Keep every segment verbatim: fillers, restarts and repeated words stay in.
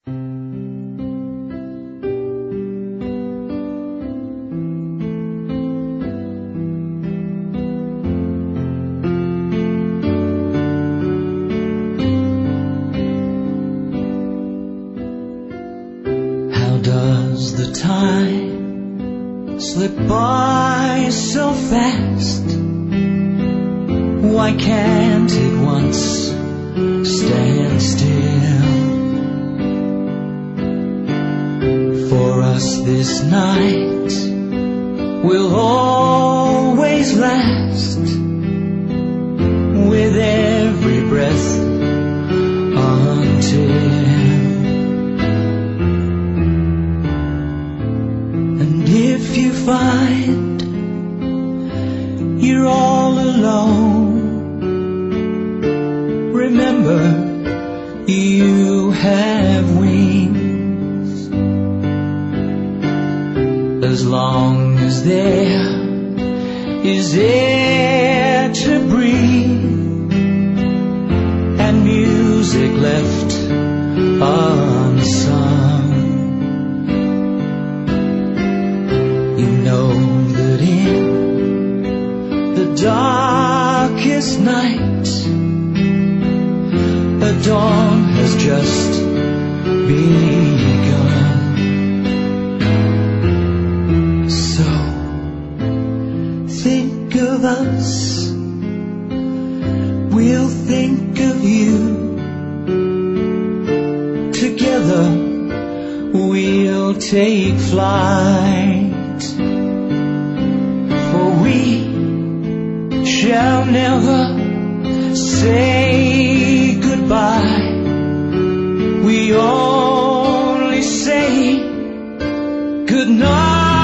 How does the time slip by so fast? Why can't it once stand still? For us this night will always last, with every breath until. And if you find you're all alone, remember you have wings. As long as there is air to breathe and music left unsung, you know that in the darkest night a dawn has just begun. So think of us, we'll think of you. Together we'll take flight, for we shall never say goodbye. We only say goodnight.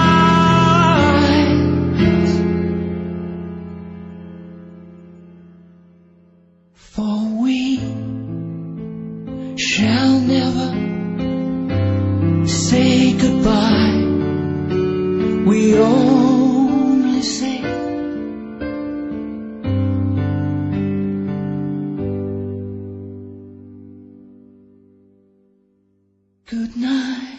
For we shall never say goodbye. We only say good night.